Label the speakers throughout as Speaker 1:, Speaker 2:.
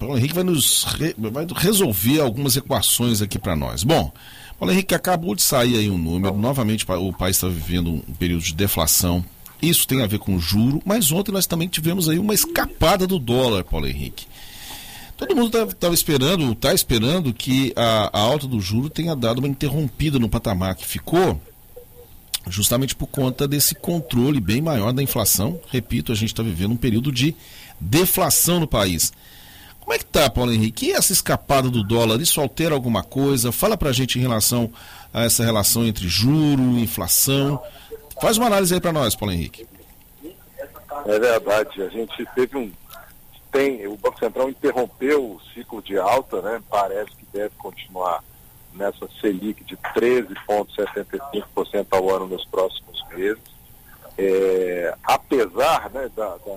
Speaker 1: Paulo Henrique vai resolver algumas equações aqui para nós. Bom, Paulo Henrique, acabou de sair aí um número, novamente o país está vivendo um período de deflação, isso tem a ver com o juro, mas ontem nós também tivemos aí uma escapada do dólar, Paulo Henrique. Todo mundo está esperando que a alta do juro tenha dado uma interrompida no patamar que ficou, justamente por conta desse controle bem maior da inflação. Repito, a gente está vivendo um período de deflação no país. Como é que está, Paulo Henrique? E essa escapada do dólar, isso altera alguma coisa? Fala para a gente em relação a essa relação entre juro, inflação. Faz uma análise aí para nós, Paulo Henrique.
Speaker 2: É verdade, a gente o Banco Central interrompeu o ciclo de alta, né? Parece que deve continuar nessa Selic de 13,75% ao ano nos próximos meses. Apesar, né,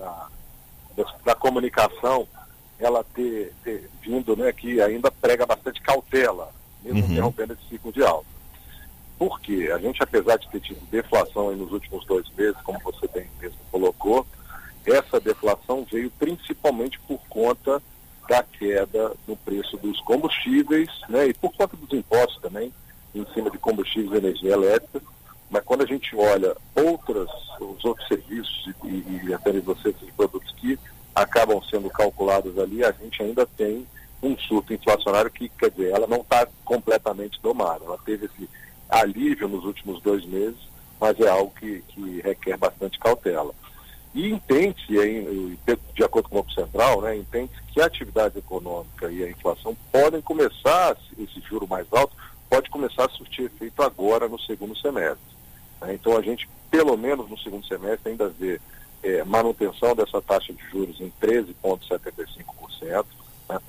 Speaker 2: da comunicação, ela ter vindo, né, que ainda prega bastante cautela, mesmo interrompendo esse ciclo de alta. Por quê? A gente, apesar de ter tido deflação aí nos últimos 2 meses, como você bem mesmo colocou, essa deflação veio principalmente por conta da queda no preço dos combustíveis, né, e por conta dos impostos também, em cima de combustíveis e energia elétrica. Mas quando a gente olha os outros serviços e até negociações de produtos que acabam sendo calculados ali, a gente ainda tem um surto inflacionário que, quer dizer, ela não está completamente domada. Ela teve esse alívio nos últimos 2 meses, mas é algo que requer bastante cautela. E entende-se, de acordo com o Banco Central, né, entende-se que a atividade econômica e a inflação podem começar, esse juro mais alto, pode começar a surtir efeito agora no segundo semestre. Né? Então a gente, pelo menos no segundo semestre, ainda vê manutenção dessa taxa de juros em 13,75%. Né?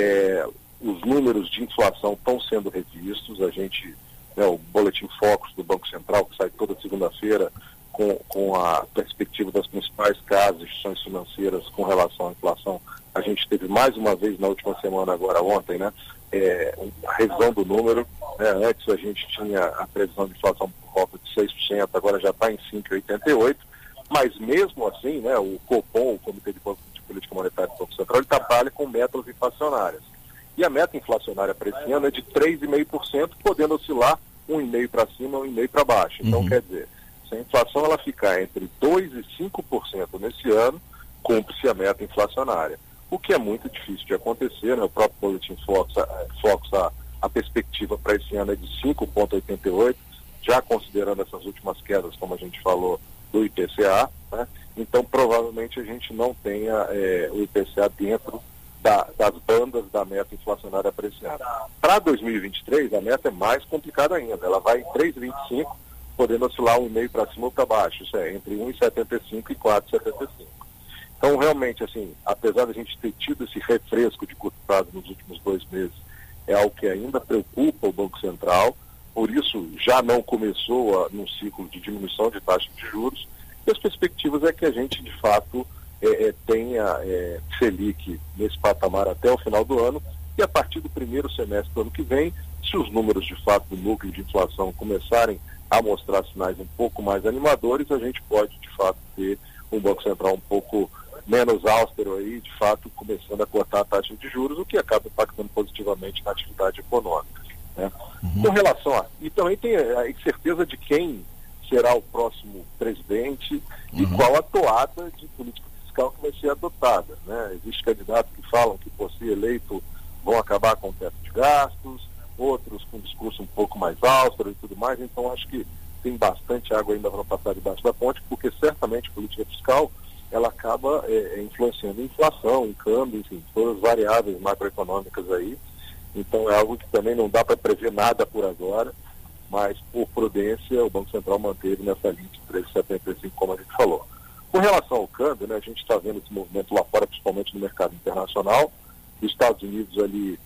Speaker 2: Os números de inflação estão sendo revistos, o Boletim Focus do Banco Central, que sai toda segunda-feira, com a perspectiva das principais casas, instituições financeiras com relação à inflação, a gente teve mais uma vez na última semana, agora ontem, né, a revisão do número. Né, antes a gente tinha a previsão de inflação por volta de 6%, agora já está em 5,88%, mas mesmo assim, né, o Copom, o Comitê de Política Monetária do Banco Central, ele trabalha com metas inflacionárias. E a meta inflacionária para esse ano é de 3,5%, podendo oscilar 1,5% para cima, 1,5% para baixo. Então, quer dizer, se a inflação ela ficar entre 2% e 5% nesse ano, cumpre-se a meta inflacionária. O que é muito difícil de acontecer, né? O próprio Boletim Focus, a perspectiva para esse ano é de 5,88%, já considerando essas últimas quedas, como a gente falou, do IPCA, né? Então provavelmente a gente não tenha o IPCA dentro das bandas da meta inflacionária para esse ano. Para 2023, a meta é mais complicada ainda, ela vai em 3,25%, podendo oscilar 1,5% para cima ou para baixo, isso é, entre 1,75% e 4,75%. Então, realmente, assim, apesar de a gente ter tido esse refresco de curto prazo nos últimos 2 meses, é algo que ainda preocupa o Banco Central, por isso já não começou num ciclo de diminuição de taxa de juros, e as perspectivas é que a gente, de fato, tenha Selic nesse patamar até o final do ano, e a partir do primeiro semestre do ano que vem, se os números, de fato, do núcleo de inflação começarem a mostrar sinais um pouco mais animadores, a gente pode, de fato, ter um Banco Central um pouco menos austero aí, de fato, começando a cortar a taxa de juros, o que acaba impactando positivamente na atividade econômica. Né? Com relação e também tem a incerteza de quem será o próximo presidente e qual a toada de política fiscal que vai ser adotada. Né? Existem candidatos que falam que, por ser eleito, vão acabar com o teto de gastos, outros com um discurso um pouco mais austero e tudo mais, então acho que tem bastante água ainda para passar debaixo da ponte, porque certamente a política fiscal ela acaba influenciando a inflação, em câmbio, enfim, todas as variáveis macroeconômicas aí, então é algo que também não dá para prever nada por agora, mas por prudência o Banco Central manteve nessa linha de 3,75, como a gente falou. Com relação ao câmbio, né, a gente está vendo esse movimento lá fora, principalmente no mercado internacional, os Estados Unidos ali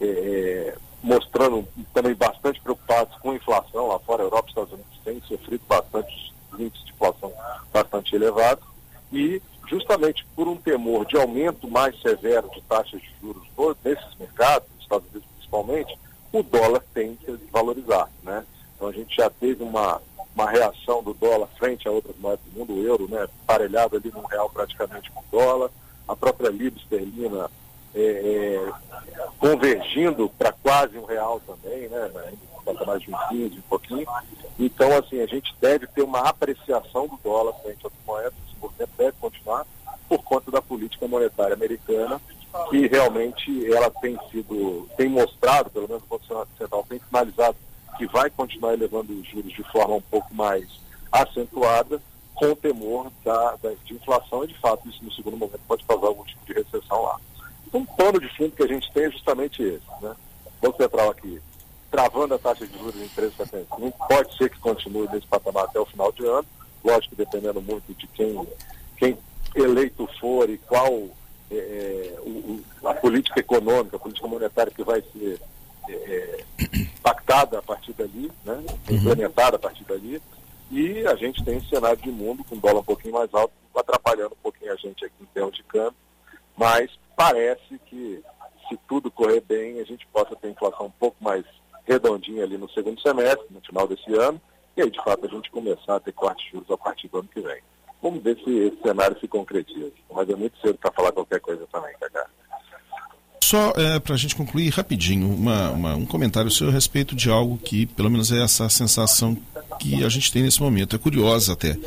Speaker 2: mostrando também bastante preocupados com a inflação lá fora. A Europa e os Estados Unidos têm sofrido bastante índices de inflação bastante elevados e justamente por um temor de aumento mais severo de taxas de juros nesses mercados, nos Estados Unidos principalmente, o dólar tende a desvalorizar, né? Então a gente já teve uma reação do dólar frente a outras moedas do mundo, o euro, né, parelhado ali num real praticamente com o dólar, a própria libra esterlina convergindo para quase R$1 também, né? Ainda mais de um 15, um pouquinho. Então, assim, a gente deve ter uma apreciação do dólar frente às moedas, esse movimento deve continuar por conta da política monetária americana, que realmente ela tem mostrado, pelo menos o Banco Central tem sinalizado, que vai continuar elevando os juros de forma um pouco mais acentuada, com o temor de inflação, e de fato isso no segundo momento pode causar algum tipo de recessão lá. Então, o pano de fundo que a gente tem é justamente esse, né? O Banco Central aqui travando a taxa de juros em 3,75, pode ser que continue nesse patamar até o final de ano, lógico, dependendo muito de quem eleito for e qual a política econômica, a política monetária que vai ser pactada a partir dali, né? Implementada a partir dali. E a gente tem esse cenário de mundo com dólar um pouquinho mais alto, atrapalhando um pouquinho a gente aqui em termos de câmbio, mas parece que, se tudo correr bem, a gente possa ter inflação um pouco mais redondinha ali no segundo semestre, no final desse ano, e aí de fato a gente começar a ter cortes de juros a partir do ano que vem. Vamos ver se esse cenário se concretiza, mas é muito cedo para falar qualquer coisa também, Cacá.
Speaker 1: Só para a gente concluir rapidinho, um comentário seu a respeito de algo que, pelo menos é essa sensação que a gente tem nesse momento, é curiosa até.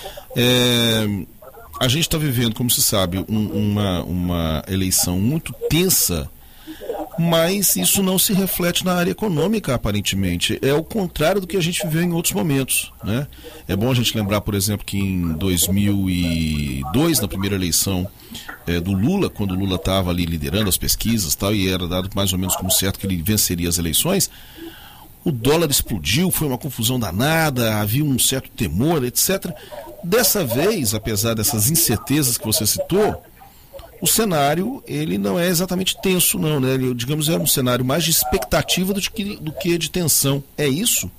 Speaker 1: A gente está vivendo, como se sabe, uma eleição muito tensa, mas isso não se reflete na área econômica, aparentemente. É o contrário do que a gente viveu em outros momentos, né? É bom a gente lembrar, por exemplo, que em 2002, na primeira eleição do Lula, quando o Lula estava ali liderando as pesquisas tal, e era dado mais ou menos como certo que ele venceria as eleições, o dólar explodiu, foi uma confusão danada, havia um certo temor, etc. Dessa vez, apesar dessas incertezas que você citou, o cenário, ele não é exatamente tenso, não, né? Ele, digamos, é um cenário mais de expectativa do que de tensão. É isso?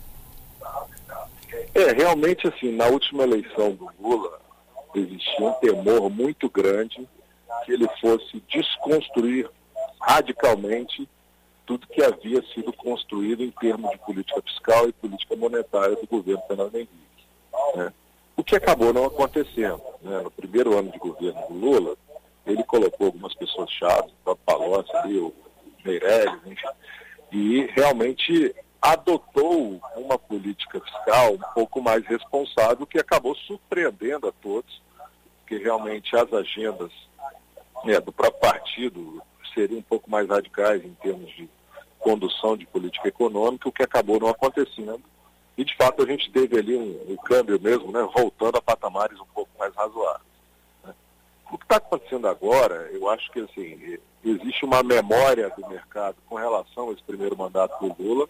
Speaker 2: Realmente, assim, na última eleição do Lula, existia um temor muito grande que ele fosse desconstruir radicalmente tudo que havia sido construído em termos de política fiscal e política monetária do governo Fernando Henrique, né? O que acabou não acontecendo, né? No primeiro ano de governo do Lula, ele colocou algumas pessoas-chave, o próprio Palocci ali, o Meirelles, enfim, e realmente adotou uma política fiscal um pouco mais responsável, que acabou surpreendendo a todos, porque realmente as agendas do próprio partido seriam um pouco mais radicais em termos de condução de política econômica, o que acabou não acontecendo. E, de fato, a gente teve ali um câmbio mesmo, né, voltando a patamares um pouco mais razoáveis. O que está acontecendo agora, eu acho que assim, existe uma memória do mercado com relação a esse primeiro mandato do Lula,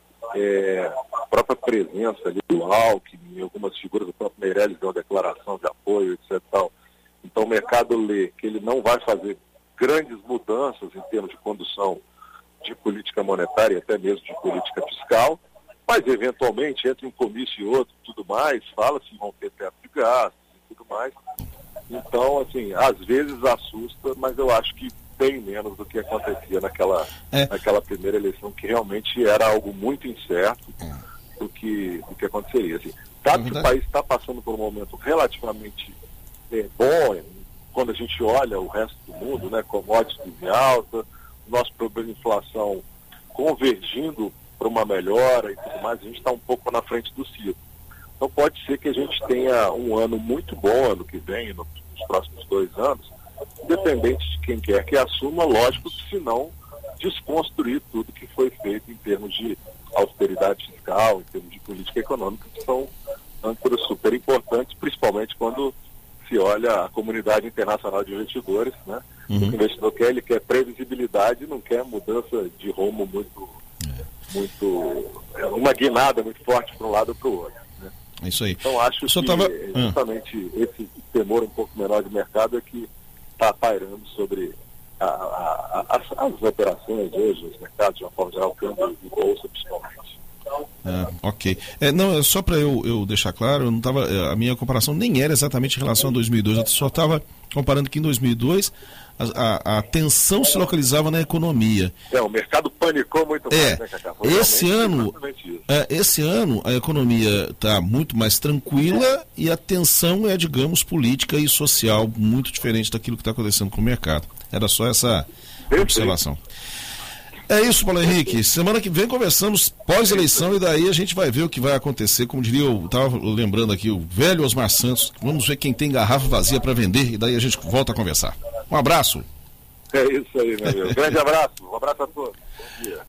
Speaker 2: a própria presença ali do Alckmin, algumas figuras do próprio Meirelles deu uma declaração de apoio, etc. Tal. Então o mercado lê que ele não vai fazer grandes mudanças em termos de condução de política monetária e até mesmo de política fiscal, mas eventualmente entre um comício e outro tudo mais, fala-se em romper teto de gastos e tudo mais. Então, assim, às vezes assusta, mas eu acho que bem menos do que acontecia naquela primeira eleição, que realmente era algo muito incerto do que aconteceria. Assim, dado que o país está passando por um momento relativamente bom, quando a gente olha o resto do mundo, né, commodities em alta, o nosso problema de inflação convergindo para uma melhora e tudo mais, a gente está um pouco na frente do ciclo. Então pode ser que a gente tenha um ano muito bom ano que vem, nos próximos 2 anos, independente de quem quer que assuma, lógico que se não desconstruir tudo que foi feito em termos de austeridade fiscal, em termos de política econômica, que são âncoras super importantes, principalmente quando se olha a comunidade internacional de investidores, né? O que o investidor quer, ele quer previsibilidade, não quer mudança de rumo muito uma guinada muito forte para um lado ou para o outro.
Speaker 1: É isso aí.
Speaker 2: Então acho que justamente esse temor um pouco menor de mercado é que está pairando sobre as operações hoje, os mercados de uma forma geral, câmbio e bolsa principalmente.
Speaker 1: Ok. Não, só para eu deixar claro, eu não tava, a minha comparação nem era exatamente em relação a 2002, eu só estava comparando que em 2002 a tensão se localizava na economia.
Speaker 2: O mercado panicou muito mais, né, Cacá?
Speaker 1: Esse ano a economia está muito mais tranquila e a tensão é, digamos, política e social, muito diferente daquilo que está acontecendo com o mercado. Era só essa observação. É isso, Paulo Henrique. Semana que vem conversamos pós-eleição e daí a gente vai ver o que vai acontecer. Como diria, eu estava lembrando aqui, o velho Osmar Santos. Vamos ver quem tem garrafa vazia para vender e daí a gente volta a conversar. Um abraço.
Speaker 2: É isso aí, meu amigo. Grande abraço. Um abraço a todos. Bom dia.